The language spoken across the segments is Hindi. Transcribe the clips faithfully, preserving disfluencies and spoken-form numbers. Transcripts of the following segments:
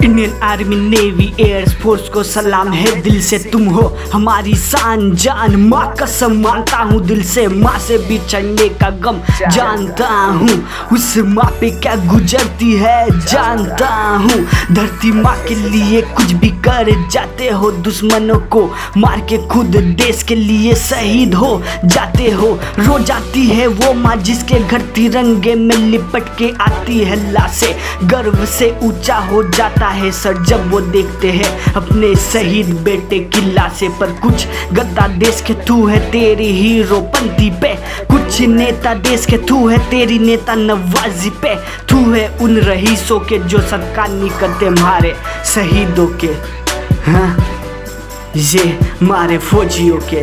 Indian army, navy, air force को सलाम है दिल से। तुम हो हमारी शान जान, माँ कसम मानता हूँ दिल से। माँ से बिछड़ने का गम जानता हूँ, उस माँ पे क्या गुजरती है जानता हूँ। धरती माँ के लिए कुछ भी कर जाते हो, दुश्मनों को मार के खुद देश के लिए शहीद हो जाते हो। रो जाती है वो माँ जिसके घर तिरंगे में लिपट के आती है लाशें। गर्व से ऊंचा हो जाता है सर जब वो देखते हैं अपने शहीद बेटे की लाशें। पर कुछ गद्दा देश के थू है तेरी हीरो पंथी पे, कुछ नेता देश के थू है तेरी नेता नवाजी पे। थू है उन रईसों के जो सदका नहीं करते मारे शहीदों के, हाँ ये मारे फौजियों के।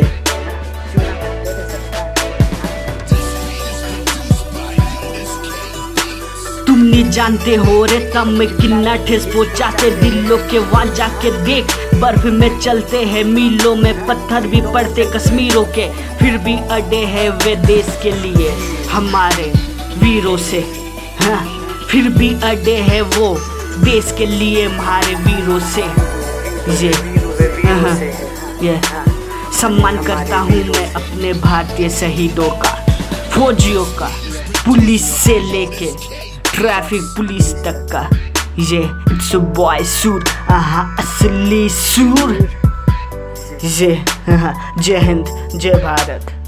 तुम नहीं जानते हो रे तब में कितना ठेस पहुंचाते दिलों के। वहाँ जाके देख बर्फ में चलते हैं मीलों में, पत्थर भी पड़ते कश्मीरों के, फिर भी अड़े हैं वे देश के लिए हमारे वीरों से। हाँ फिर भी अड़े हैं वो देश के लिए हमारे वीरों से। ये हाँ ये सम्मान करता हूँ मैं अपने भारतीय शहीदों का, फौजियों का, पुलिस से लेके ट्रैफिक पुलिस तक का। ये इट्स बॉय सूर, हाँ असली सूर। ये हाँ जय हिंद जय भारत।